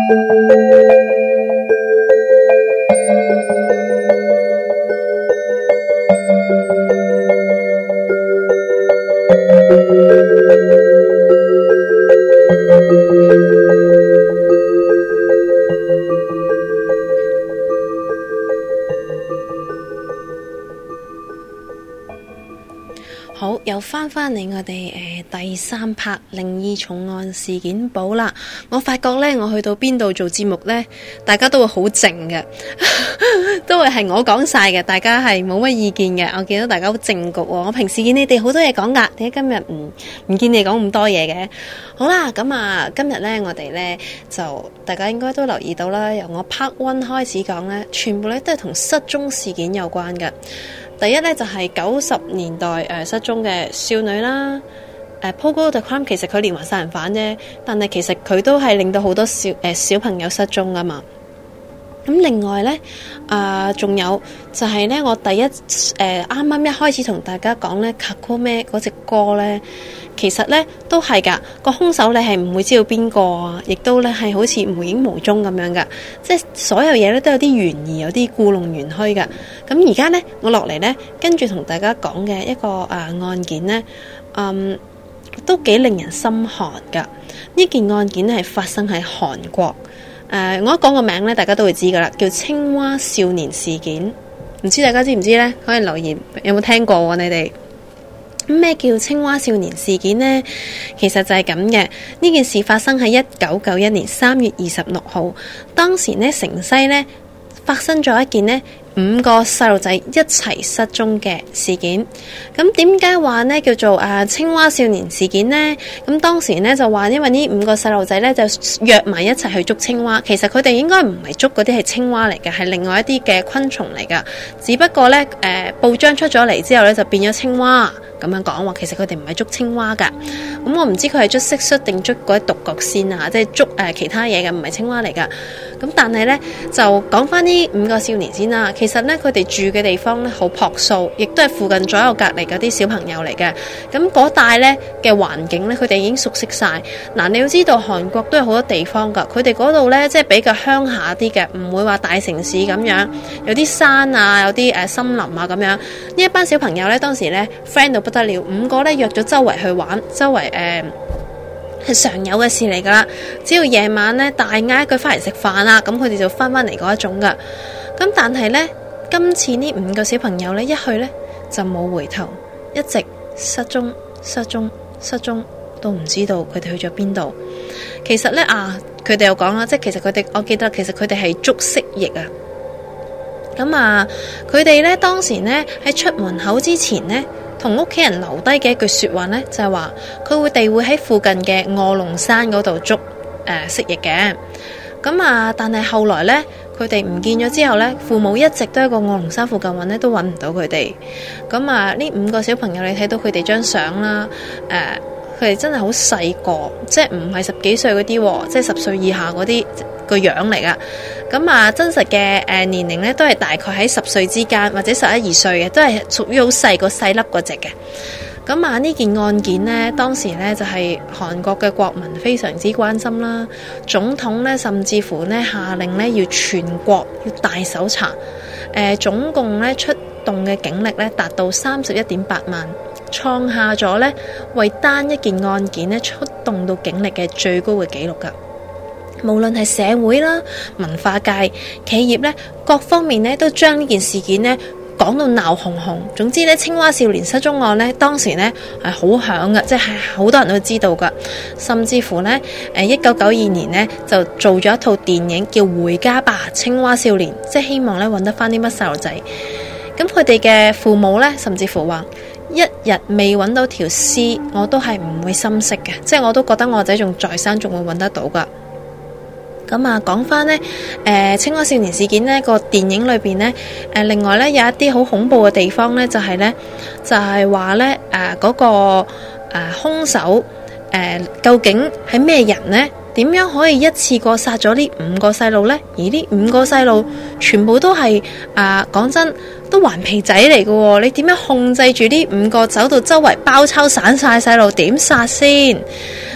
好，又翻嚟我哋第3 part 靈異重案事件簿啦。我發覺呢，我去到邊度做節目呢，大家都會好靜嘅，都會係我講晒嘅，大家係冇乜意見嘅。我見到大家好靜局喎。我平時見你哋好多嘢講噶，點解今日唔見你講咁多嘢嘅？好啦，咁啊，今日呢，我哋呢，就大家應該都留意到啦，由我 part 1開始講呢，全部呢都係同失蹤事件有關嘅。第一咧就係90年代失蹤嘅少女啦，Pogo the Crime 其實佢連環殺人犯啫，但係其實佢都係令到好多小朋友失蹤噶嘛。咁另外咧仲有就係咧我第一啱啱一開始同大家講咧 Kakome 嗰隻歌咧，其實咧都係噶，個兇手你係唔會知道邊個啊，亦都咧係好似無影無蹤咁樣噶，即係所有嘢咧都有啲懸疑，有啲故弄玄虛噶。咁而家咧我落嚟咧跟住同大家講嘅一個案件咧，都幾令人心寒噶。呢件案件咧係發生喺韓國。我一講個名咧，大家都會知噶啦，叫青蛙少年事件。唔知大家知唔知呢？可以留言，有冇聽過喎？你哋咩叫青蛙少年事件呢？其實就係咁嘅。呢件事發生喺1991年3月26號，當時呢城西呢發生咗一件呢5個細路仔一齊失蹤嘅事件。咁點解話呢叫做青蛙少年事件呢？咁當時呢就話因為呢5個細路仔呢就約埋一齊去捉青蛙，其實佢哋應該唔係捉嗰啲係青蛙嚟嘅，係另外一啲嘅昆蟲嚟噶。只不過呢報章出咗嚟之後呢就變咗青蛙咁樣講話，其實佢哋唔係捉青蛙噶。咁我唔知佢係捉蟋蟀定捉嗰啲獨角仙啊，即係捉其他嘢嘅，唔係青蛙嚟噶。咁但係呢就講翻呢5個少年先啦。其實呢佢哋住嘅地方呢好樸素，亦都係附近左右隔離嗰啲小朋友嚟嘅。咁嗰帶呢嘅環境呢，佢哋已經熟悉晒。嗱，你要知道韓國都有好多地方噶，佢哋嗰度呢即係比較鄉下啲嘅，唔會話大城市咁樣，有啲山啊，有啲森林啊咁樣。呢一班小朋友呢，當時呢 friend 到不得了，5個呢約咗周圍去玩，周圍係常有嘅事嚟噶啦。只要夜晚呢大嗌一句翻嚟食飯啦，咁佢哋就翻嚟嗰一種噶。咁但係呢，今次呢5個小朋友呢，一去呢就冇回頭，一直失蹤，都唔知道佢哋去咗邊度。其實呢佢哋又講啦，即係其實我記得其實佢哋係捉蜥蜴啊。咁佢哋呢當時呢喺出門口之前呢，同屋企人留低嘅一句說話呢，就係話佢哋會喺附近嘅臥龍山嗰度捉蜥蜴嘅。咁但係後來呢，佢哋唔見咗之後呢，父母一直都喺個臥龍山附近揾呢，都揾唔到佢哋。咁呢5個小朋友，你睇到佢哋張相啦，佢哋真係好細個，即係唔係10幾歲嗰啲，即係10歲以下嗰啲個樣嚟噶。咁真實嘅年齡呢，都係大概喺10歲之間，或者11、12歲嘅，都係屬於好細個細粒嗰隻嘅。咁呢件案件呢，當時呢就係韓國嘅國民非常之關心啦，總統呢甚至乎呢下令呢要全國要大搜查，總共呢出動嘅警力呢達到31.8萬，創下咗呢為單一件案件呢出動到警力嘅最高嘅紀錄噶。無論係社會啦、文化界、企業呢，各方面呢都將呢件事件呢講到鬧哄哄。總之呢，青蛙少年失蹤案呢，當時呢係好響嘅，即係好多人都知道噶。甚至乎呢1992年呢就做咗一套電影叫《回家吧，青蛙少年》，即係希望呢揾得翻啲乜細路仔。咁佢哋嘅父母呢，甚至乎話一日未揾到條屍，我都係唔會心息嘅，即係我都覺得我仔仲在生，仲會揾得到噶。咁講翻呢青蛙少年事件呢個電影裏邊呢，另外呢有一啲好恐怖嘅地方呢，就係話呢嗰個兇手究竟係咩人呢？點樣可以一次過殺咗呢5個細路呢？而呢5個細路全部都係講真都頑皮仔嚟嘅，你點樣控制住呢5個走到周圍包抄散晒細路？點殺先？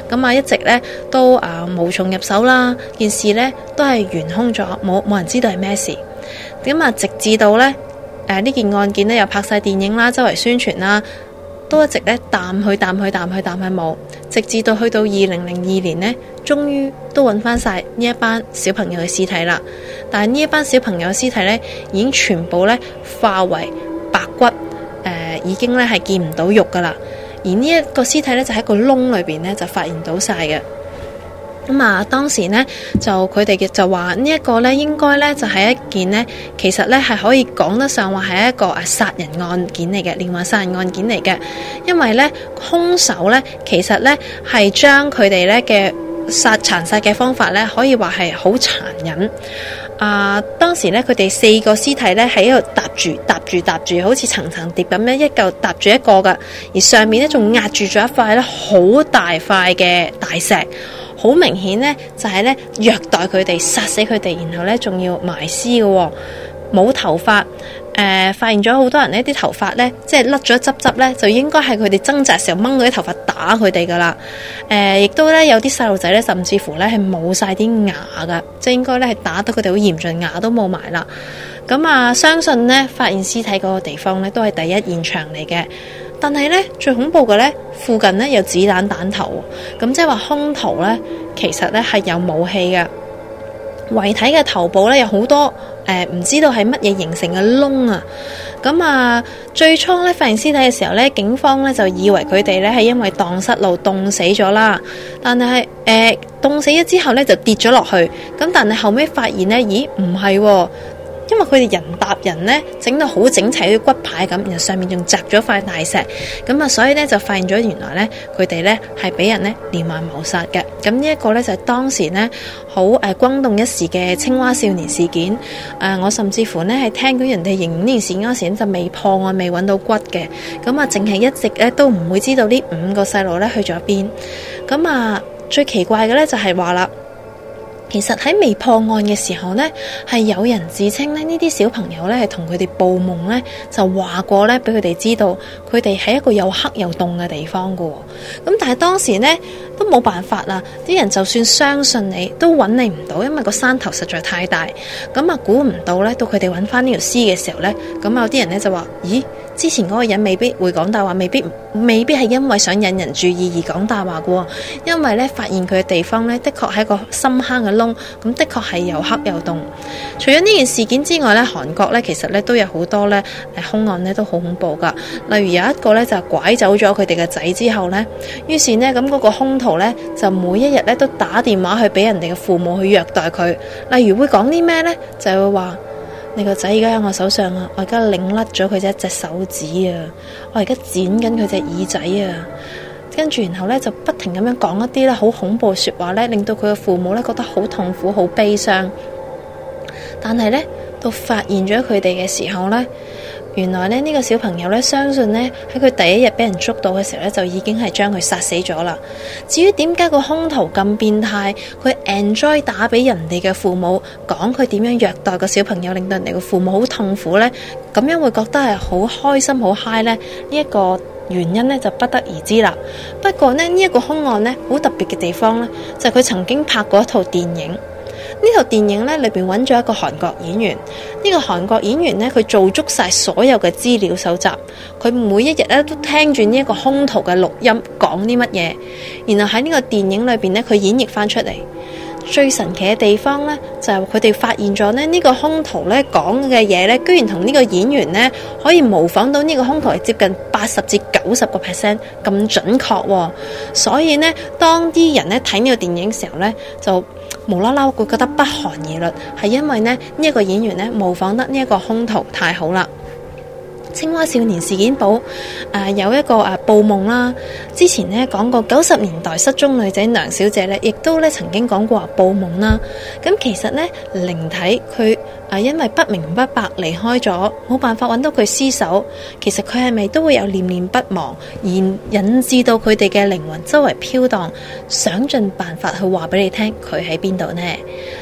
咁啊一直咧都無從入手啦，件事咧都係懸空咗，冇人知道係咩事。咁啊直至到咧呢件案件咧又拍晒電影啦，周圍宣傳啦，都一直咧淡去冇，直至到去到2002年呢，終於都揾翻晒呢一班小朋友嘅屍體啦。但係呢一班小朋友嘅屍體呢，已經全部咧化為白骨，已經咧係見唔到肉噶啦。而呢一個屍體呢，就喺個窿裏邊呢，就發現到晒嘅。咁啊，當時呢，就佢哋就話呢一個呢，應該呢，就係一件呢，其實呢，係可以講得上話係一個殺人案件嚟嘅，連環殺人案件嚟嘅。因為呢，兇手呢，其實呢，係將佢哋呢嘅殘殺嘅方法呢，可以話係好殘忍。當時呢，佢哋4個屍體呢，喺度搭住，好似層層疊咁樣，一嚿搭住一個噶，而上面呢，仲壓住咗一塊呢好大塊嘅大石。好明顯呢，就係呢虐待佢哋，殺死佢哋，然後呢仲要埋屍嘅，冇頭髮。發現咗好多人呢啲頭髮呢，即係甩咗一執呢，就應該係佢哋掙扎時候掹嗰啲頭髮打佢哋噶啦。亦都呢，有啲細路仔呢，甚至乎呢係冇晒啲牙噶，即係應該呢係打得佢哋好嚴重，牙都冇埋啦。咁相信呢，發現屍體嗰個地方呢，都係第一現場嚟嘅。但係呢，最恐怖嘅呢，附近呢有子彈彈頭，咁即係話兇徒呢，其實呢係有武器嘅。遺體嘅頭部呢，有好多唔知道係乜嘢形成嘅窿啊。咁最初呢，發現屍體嘅時候呢，警方呢就以為佢哋呢係因為蕩失路凍死咗啦。但係凍死咗之後呢，就跌咗落去。咁但係後尾發現呢，咦唔係喎。因為佢哋人搭人呢，整到好整齊啲骨牌咁，然後上面仲擲咗塊大石，咁所以呢，就發現咗原來呢，佢哋呢係俾人呢連環謀殺嘅。咁呢一個呢，就係當時呢好轟動一時嘅青蛙少年事件。我甚至乎呢係聽到人哋形容呢件事嗰時就未破案，未揾到骨嘅。咁淨係一直呢都唔會知道呢5個細路呢去咗邊。咁最奇怪嘅呢，就係話啦。其實喺未破案嘅時候呢，係有人自稱呢啲小朋友呢係同佢哋報夢呢，就話過呢俾佢哋知道佢哋喺一個有黑有洞嘅地方噶。咁但係當時呢都冇辦法啦，啲人就算相信你都揾你唔到，因為個山頭實在太大。咁估唔到呢，到佢哋揾翻呢條屍嘅時候呢，咁有啲人呢就話：咦，之前嗰個人未必會講大話，未必係因為想引人注意而講大話噶。因為呢，發現佢嘅地方呢，的確係一個深坑嘅窿，咁的確係又黑又洞。除咗呢件事件之外呢，韓國呢其實呢都有好多呢兇案呢都好恐怖噶。例如有一個呢就拐走咗佢哋嘅仔之後呢，於是呢咁嗰個兇徒呢就每一日呢都打電話去俾人哋嘅父母去虐待佢。例如會講啲咩呢？就會話：你個仔而家喺我手上啊，我而家擰甩咗佢一隻手指啊，我而家剪緊佢隻耳仔啊。跟住然後呢就不停咁樣講一啲咧好恐怖嘅說話呢，令到佢嘅父母呢覺得好痛苦、好悲傷。但係呢，到發現咗佢哋嘅時候呢，原來呢個小朋友呢，相信呢喺佢第一日俾人捉到嘅時候呢，就已經係將佢殺死咗啦。至於點解個兇徒咁變態，佢 enjoy 打俾人哋嘅父母，講佢點樣虐待個小朋友，令到人哋嘅父母好痛苦呢，咁樣會覺得係好開心、好 high 呢？呢一個原因呢就不得而知啦。不過呢一個兇案呢，好特別嘅地方呢，就係佢曾經拍過一套電影。呢套電影呢裏邊揾咗一個韓國演員。呢個韓國演員呢，佢做足晒所有嘅資料搜集，佢每一日呢都聽住呢一個兇徒嘅錄音講啲乜嘢，然後喺呢個電影裏邊呢，佢演繹翻出嚟。最神奇嘅地方呢，就係佢哋發現咗呢個兇徒呢講嘅嘢呢，居然同呢個演員呢可以模仿到呢個兇徒係接近80至90% 咁準確。所以呢，當啲人呢睇呢個電影嘅時候呢，就無啦啦會覺得不寒而慄，係因為呢一個演員呢模仿得呢一個兇徒太好啦。青蛙少年事件簿有一個報夢啦，之前呢講過90年代失蹤女仔梁小姐呢，亦都呢曾經講過報夢啦。咁其實呢，靈體佢因為不明不白離開咗，冇辦法揾到佢屍首，其實佢係咪都會有念念不忘，而引致到佢哋嘅靈魂周圍飄蕩，想盡辦法去話俾你聽佢喺邊度呢？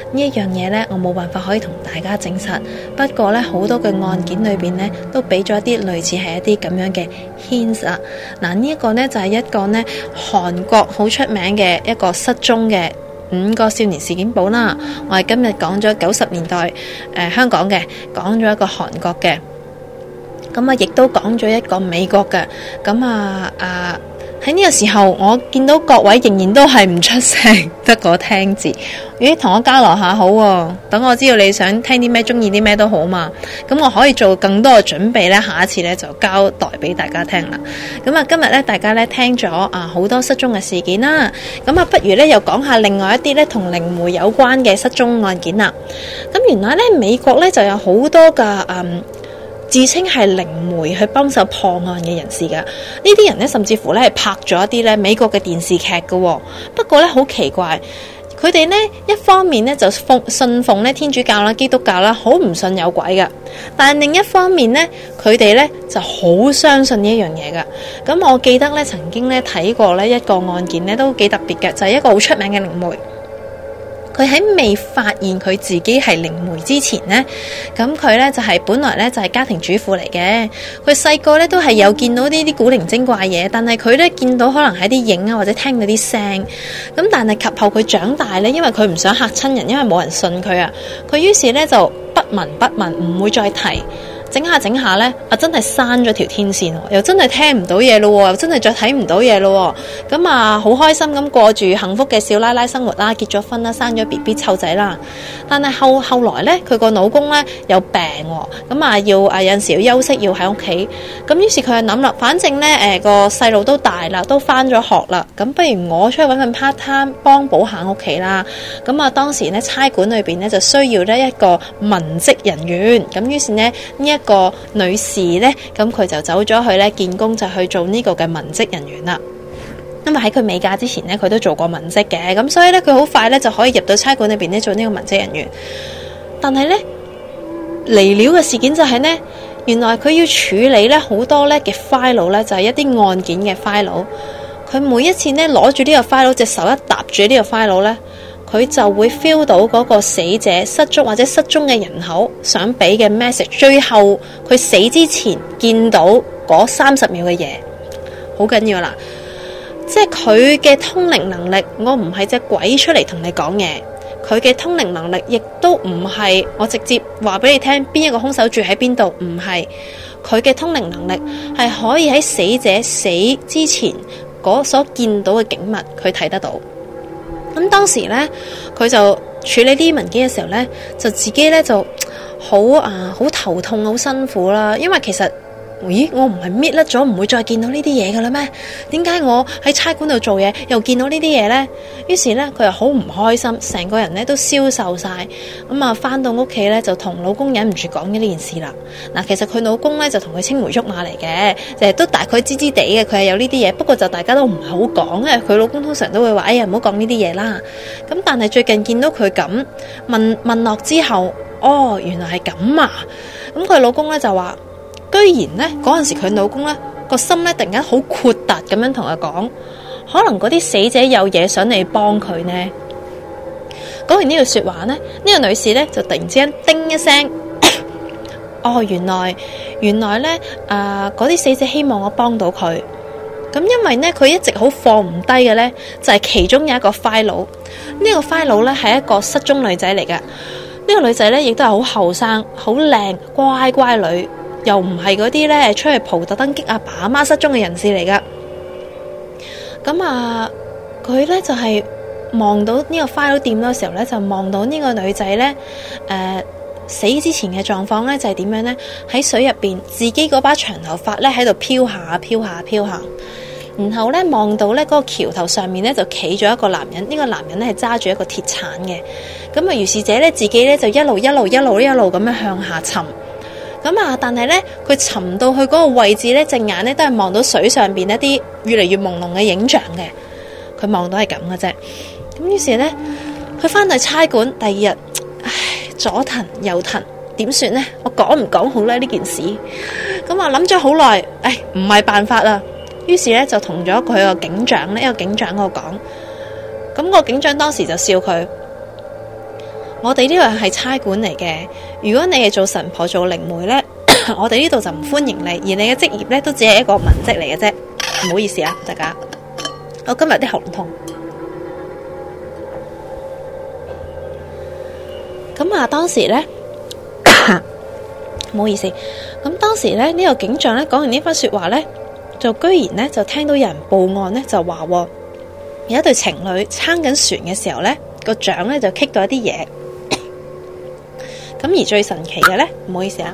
呢一樣嘢呢，我冇辦法可以同大家證實。不過呢，好多嘅案件裏邊呢，都俾咗一啲類似係一啲咁樣嘅 hints 啊。嗱，呢一個呢，就係一個呢韓國好出名嘅一個失蹤嘅5個少年事件簿啦。我係今日講咗90年代香港嘅，講咗一個韓國嘅，咁亦都講咗一個美國嘅。喺呢個時候，我見到各位仍然都係唔出聲，得個聽字。咦，同我交流下好喎，等我知道你想聽啲咩，中意啲咩都好嘛。咁我可以做更多嘅準備呢，下一次呢就交代俾大家聽啦。咁今日呢，大家呢聽咗好多失蹤嘅事件啦。咁不如呢又講下另外一啲呢同靈媒有關嘅失蹤案件啦。咁原來呢，美國呢就有好多嘅自稱係靈媒去幫手破案嘅人士噶，呢啲人呢，甚至乎呢係拍咗一啲呢美國嘅電視劇噶。不過呢，好奇怪，佢哋呢一方面呢就信奉呢天主教啦、基督教啦，好唔信有鬼噶。但係另一方面呢，佢哋呢就好相信呢一樣嘢噶。咁我記得呢曾經呢睇過呢一個案件呢都幾特別嘅，就係一個好出名嘅靈媒。佢喺未發現佢自己係靈媒之前呢，咁佢呢就係本來呢就係家庭主婦嚟嘅。佢細個呢都係有見到呢啲古靈精怪嘢，但係佢呢見到可能係啲影啊，或者聽到啲聲。咁但係及後佢長大呢，因為佢唔想嚇親人，因為冇人信佢啊。佢於是呢就不聞不問，唔會再提。整下呢，真係閂咗條天線，又真係聽唔到嘢咯，又真係再睇唔到嘢咯。咁好開心咁過住幸福嘅少奶奶生活啦，結咗婚啦，生咗 BB 湊仔啦。但係後來呢，佢個老公呢有病，咁要有陣時要休息，要喺屋企。咁於是佢就諗啦，反正呢個細路都大啦，都返咗學啦，咁不如我出去搵份 part time 幫補下屋企啦。咁當時呢，差館裏邊呢就需要呢一個文職人員，咁於是呢一個女士呢，咁佢就走咗去呢見工，就去做呢個嘅文職人員啦。因為喺佢未嫁之前呢，佢都做過文職嘅，咁所以呢，佢好快呢就可以入到差館裏邊呢做呢個文職人員。但係呢，離了嘅事件就係呢，原來佢要處理呢好多呢嘅 file 呢，就係一啲案件嘅 file。佢每一次呢攞住呢個 file，隻手一搭住呢個 file 呢，佢就會 feel 到嗰個死者失蹤或者失蹤嘅人口想俾嘅 message， 最後佢死之前見到嗰30秒嘅嘢，好緊要啦！即係佢嘅通靈能力，我唔係隻鬼出嚟同你講嘢，佢嘅通靈能力亦都唔係我直接話俾你聽邊一個兇手住喺邊度，唔係，佢嘅通靈能力係可以喺死者死之前嗰所見到嘅景物，佢睇得到。咁當時呢，佢就處理呢啲文件嘅時候呢，就自己呢就好頭痛，好辛苦啦。因為其實，咦，我唔係搣甩咗，唔會再見到呢啲嘢噶啦咩？點解我喺差館度做嘢又見到呢啲嘢呢？於是呢，佢又好唔開心，成個人呢都消瘦晒。咁翻到屋企呢，就同老公忍唔住講嘅呢件事啦。嗱，其實佢老公呢就同佢青梅竹馬嚟嘅，都大概知知地嘅，佢係有呢啲嘢。不過就大家都唔係好講，因為佢老公通常都會話：哎呀，唔好講呢啲嘢啦。咁但係最近見到佢咁問落之後，哦，原來係咁啊！咁佢老公呢就話，居然呢嗰陣時佢老公呢個心呢突然間好豁達咁樣同佢講，可能嗰啲死者有嘢想你幫佢呢。講完呢句說話呢，呢個女士呢就突然之間叮一聲，哦，原來呢嗰啲死者希望我幫到佢。咁因為呢佢一直好放唔低嘅呢，就係其中有一個 file。呢個 file 呢係一個失蹤女仔嚟㗎。呢個女仔呢亦都係好後生、好靚、乖女，又唔係嗰啲呢出去蒲特登激阿爸阿媽失蹤嘅人士嚟㗎。咁佢呢就係望到呢個 file 掂嘅時候呢，就望到呢個女仔呢死之前嘅狀況呢，就係點樣呢？喺水入邊，自己嗰把長頭髮呢喺度飄下，然後呢，望到呢嗰個橋頭上面呢，就企咗一個男人。呢個男人呢係揸住一個鐵鏟嘅。咁如是者呢，自己呢就一路咁樣向下沉。咁但係呢，佢沉到去嗰個位置呢，隻眼呢都係望到水上邊一啲越嚟越朦朧嘅影像嘅。佢望到係咁嘅啫。咁於是呢，佢翻到差館第二日，左騰右騰，點算呢？我講唔講好呢呢件事？咁諗咗好耐，唔係辦法啦。於是呢，就同咗佢個警長呢，一個警長嗰度講。咁個警長當時就笑佢： 我哋呢度係差館嚟嘅，如果你係做神婆做靈媒呢，我哋呢度就唔歡迎你，而你嘅職業呢，都只係一個文職嚟嘅啫。唔好意思啊，大家，我今日啲喉嚨痛。咁啊，當時呢，唔好意思。咁當時呢，呢個警長呢講完呢番說話呢，就居然呢就聽到有人報案呢，就話有一對情侶撐緊船嘅時候呢，個槳呢就棘到一啲嘢。咁而最神奇嘅呢，唔好意思啊，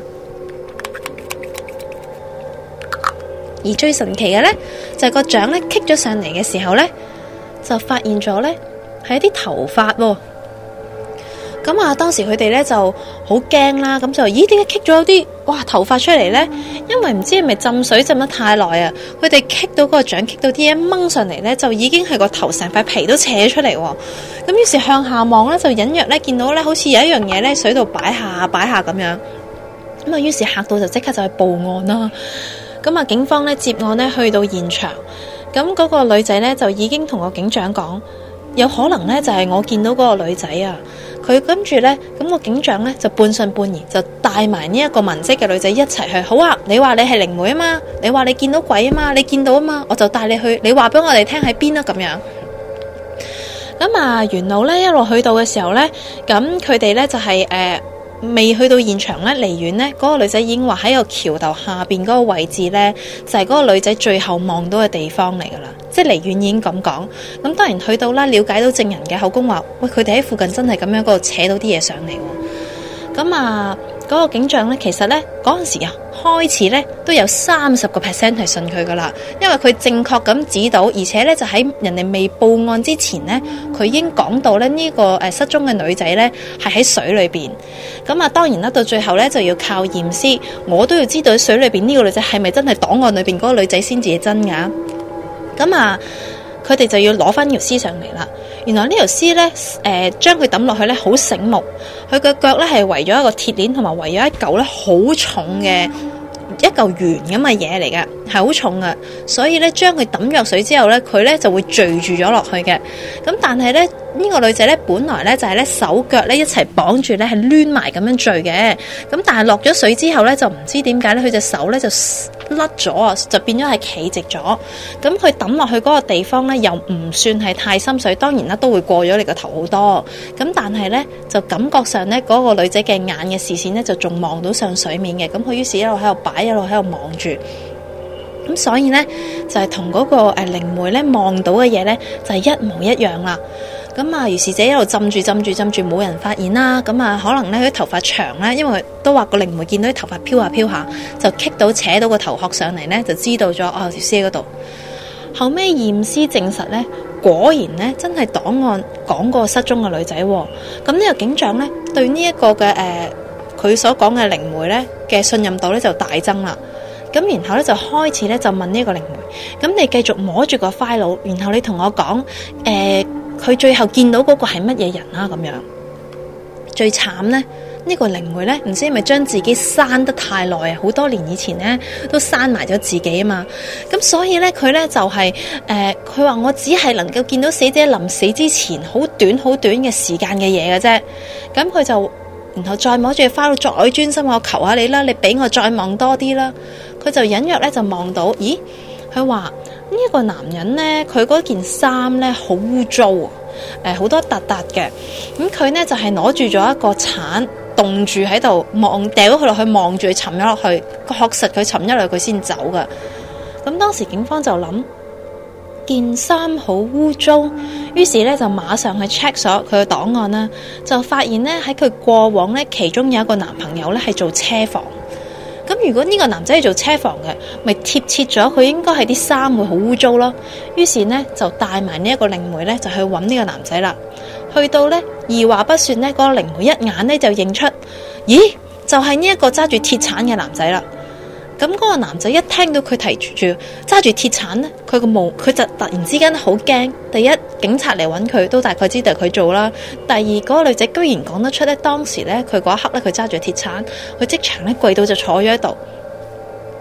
而最神奇嘅呢，就係個槳呢棘咗上嚟嘅時候呢，就發現咗呢係一啲頭髮喎。咁啊，當時佢哋咧就好驚啦，咁就咦，點解棘咗啲頭髮出嚟呢？因為唔知係咪浸水浸得太耐啊，佢哋棘到嗰個槳，棘到啲嘢掹上嚟呢，就已經係個頭成塊皮都扯出嚟。咁於是向下望呢，就隱約呢見到呢好似有一樣嘢呢水度擺下咁樣。咁啊，於是嚇到就即刻就去報案啦。咁啊，警方呢接案呢去到現場，咁嗰個女仔呢就已經同個警長講，有可能呢就係我見到嗰個女仔啊。佢跟住呢，咁個警長呢就半信半疑，就帶埋呢一個文職嘅女仔一齊去。好啊，你話你係靈媒啊嘛，你話你見到鬼啊嘛，你見到啊嘛，我就帶你去，你話俾我哋聽喺邊啊咁樣。咁啊，沿路呢一路去到嘅時候呢，咁佢哋呢就係未去到現場呢，離遠呢，嗰個女仔已經話喺個橋頭下邊嗰個位置呢，就係嗰個女仔最後望到嘅地方嚟噶啦，即係離遠已經咁講。咁當然去到啦，了解到證人嘅口供話，喂，佢哋喺附近真係咁樣嗰度扯到啲嘢上嚟。咁啊，嗰個警長呢，其實呢，嗰陣時啊，開始呢都有30% 係信佢噶啦，因為佢正確咁指到，而且呢就喺人哋未報案之前呢，佢已經講到呢呢個失蹤嘅女仔呢係喺水裏邊。咁啊，當然啦，到最後呢就要靠驗屍，我都要知道喺水裏邊呢個女仔係咪真係檔案裏邊嗰個女仔先至係真噶。咁啊，佢哋就要攞翻條屍上嚟啦。原來呢條屍呢，將佢抌落去呢好醒目，佢嘅腳呢係圍咗一個鐵鏈，同埋圍咗一嚿呢好重嘅一嚿圓咁嘅嘢嚟嘅，係好重嘅。所以呢，將佢抌入水之後呢，佢呢就會墜住咗落去嘅。咁但係呢，呢個女仔呢，本來呢就係呢手腳呢一齊綁住呢，係攣埋咁樣墜嘅。咁但係落咗水之後呢，就唔知點解呢，佢隻手呢就甩咗啊，就變咗係企直咗。咁佢抌落去嗰個地方呢，又唔算係太深水，當然啦都會過咗你個頭好多。咁但係呢，就感覺上呢，嗰個女仔嘅眼嘅視線呢，就仲望到上水面嘅。咁佢於是一路喺度擺，一路喺度望住。咁所以呢，就係同嗰個靈媒呢望到嘅嘢呢，就係一模一樣啦。咁啊，如是者一路浸住，冇人發現啦。咁啊，可能呢，佢啲頭髮長呢，因為都話個靈媒見到啲頭髮飄下，就棘到扯到個頭殼上嚟呢，就知道咗條屍喺嗰度。後尾驗屍證實呢，果然呢，真係檔案講過失蹤嘅女仔。咁呢個警長呢，對呢一個嘅佢所講嘅靈媒呢嘅信任度呢，就大增啦。咁然後咧就開始咧就問呢個靈媒，咁你繼續摸住個 file， 然後你同我講，佢最後見到嗰個係乜嘢人啊？咁樣最慘呢，呢個靈媒呢，唔知係咪將自己刪得太耐啊？好多年以前呢，都刪埋咗自己啊嘛。咁所以呢，佢呢就係佢話我只係能夠見到死者臨死之前好短嘅時間嘅嘢嘅啫。咁佢就然後再摸住個 file， 再專心，我求下你啦，你俾我再望多啲啦。佢就隱約咧就望到，咦？佢話呢個男人呢，佢嗰件衫呢好污糟，好多笪笪嘅。咁佢呢就係攞住咗一個鏟，凍住喺度望，掉咗佢落去，望住佢沉咗落去，確實佢沉咗落去佢先走噶。咁當時警方就諗件衫好污糟，於是呢就馬上去 check 咗佢嘅檔案啦，就發現呢喺佢過往呢，其中有一個男朋友呢係做車房。咁如果呢個男仔係做車房嘅，咪貼切咗佢應該係啲衫會好污糟咯。於是呢，就帶埋呢一個靈媒呢，就去揾呢個男仔啦。去到呢，二話不說呢，嗰個靈媒一眼呢，就認出，咦，就係呢一個揸住鐵鏟嘅男仔啦。咁嗰個男仔一聽到佢提住揸住鐵鏟呢，佢就突然之間好驚。第一，警察嚟揾佢都大概知道佢做啦。第二，嗰個女仔居然講得出呢，當時呢，佢嗰一刻呢，佢揸住鐵鏟，佢即場呢跪到就坐咗喺度。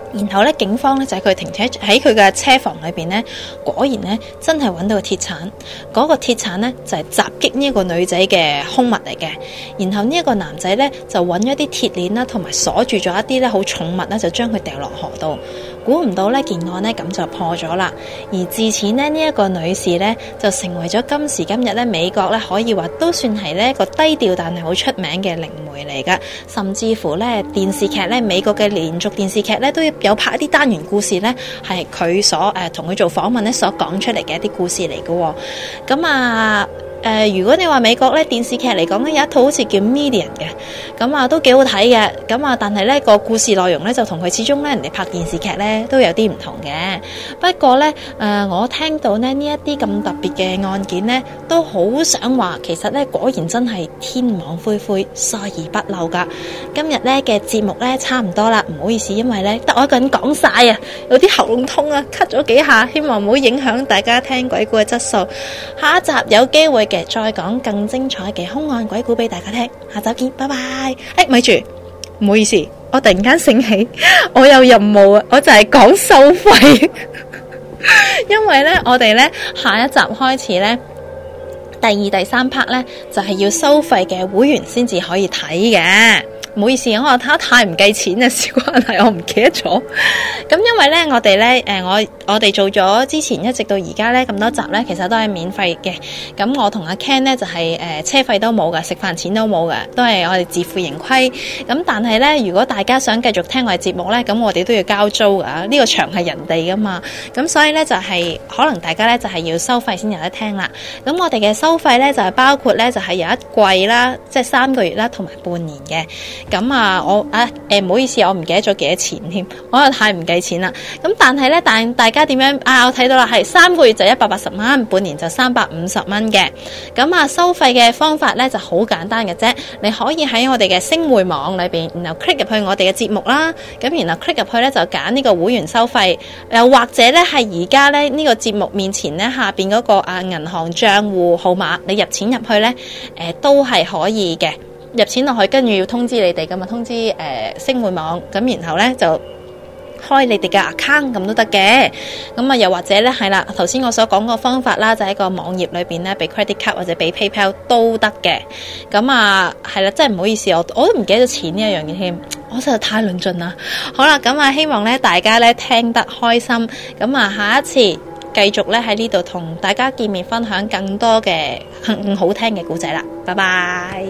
然後咧，警方咧就係佢停車喺佢嘅車房裏邊咧，果然咧真係揾到個鐵鏟，嗰個鐵鏟咧就係襲擊呢一個女仔嘅兇物嚟嘅。然後呢一個男仔咧就揾咗啲鐵鏈啦，同埋鎖住咗一啲咧好重物咧，就將佢掉落河度。估唔到呢件案呢，咁就破咗啦。而自此呢，呢一個女士呢，就成為咗今時今日咧美國咧可以話都算係呢一個低調但係好出名嘅靈媒嚟噶。甚至乎咧電視劇咧，美國嘅連續電視劇咧都有拍一啲單元故事咧，係佢所同佢做訪問咧所講出嚟嘅一啲故事嚟噶。咁啊如果你話美國咧電視劇嚟講咧，有一套好似叫 Medium 嘅，咁啊都幾好睇嘅，咁啊但係咧個故事內容咧就同佢始終咧人哋拍電視劇咧都有啲唔同嘅。不過咧我聽到咧呢一啲咁特別嘅案件咧，都好想話其實咧果然真係天網恢恢，疏而不漏噶。今日咧嘅節目咧差唔多啦，唔好意思，因為咧得我一個人講晒啊，有啲喉嚨痛啊，咳咗幾下，希望唔好影響大家聽鬼故嘅質素。下一集有機會再講更精彩嘅兇案鬼故俾大家聽，下集見，拜拜。咪住，唔好意思，我突然間醒起，我有任務啊，我就係講收費，因為呢，我哋呢下一集開始呢，第2、第3 part 呢，就係要收費嘅會員先至可以睇嘅。唔好意思，我話太唔計錢嘅事關係，我唔記得咗。咁因為咧，我哋咧，我哋做咗之前一直到而家咧咁多集咧，其實都係免費嘅。咁我同阿 Ken 咧就係車費都冇嘅，食飯錢都冇嘅，都係我哋自負盈虧。咁但係咧，如果大家想繼續聽我哋節目咧，咁我哋都要交租噶。呢個場係人哋噶嘛，咁所以咧就係可能大家咧就係要收費先有得聽啦。咁我哋嘅收費咧就係包括咧就係有一季啦，即係3個月啦，同埋半年嘅。咁啊，唔好意思，我唔記得咗幾多錢添，我又太唔計錢啦。咁但係咧，大家點樣啊？我睇到啦，係3個月就180蚊，半年就350蚊嘅。咁啊，收費嘅方法咧就好簡單嘅啫。你可以喺我哋嘅星匯網裏邊，然後 click 入去我哋嘅節目啦。咁然後 click 入去咧就揀呢個會員收費，又或者咧係而家咧呢個節目面前咧下邊嗰個銀行賬戶號碼，你入錢入去咧，都係可以嘅。入錢落去，跟住要通知你哋噶嘛，通知星匯網，咁然後咧就開你哋嘅 account 咁都得嘅。咁啊又或者咧係啦，頭先我所講個方法啦，就喺個網頁裏邊咧俾 credit card 或者俾 PayPal 都得嘅。咁啊係啦，真係唔好意思，我都唔記得咗錢呢一樣嘢添，我實在太論盡啦。好啦，咁啊希望咧大家咧聽得開心，咁啊下一次繼續咧喺呢度同大家見面，分享更多嘅更好聽嘅故仔啦。拜拜。